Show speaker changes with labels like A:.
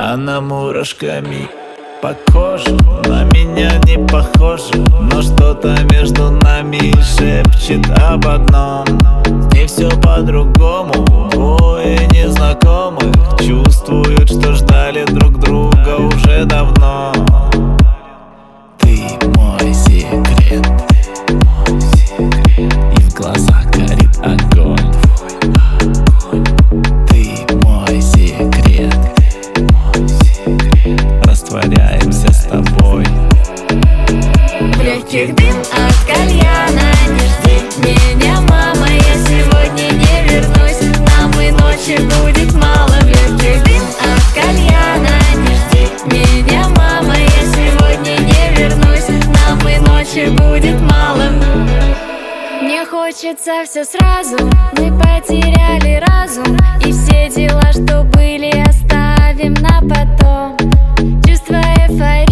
A: она мурашками по коже. На меня не похоже, но что-то между нами шепчет об одном. Не все по-другому, двое незнакомых чувствуют, что ждали друг друга уже давно. Ты мой секрет, и в глазах горит огонь. Ты мой секрет, растворяемся с тобой.
B: В легких дым от кальяна. Не жди меня, мама, я сегодня не вернусь. Нам и ночи будет мало. В легких дым от кальяна. Не жди меня, мама, я сегодня не вернусь. Нам и ночи будет мало. Мне хочется все сразу. Мы потеряли разум, и все дела, что были, оставим на потом. Чувство эйфории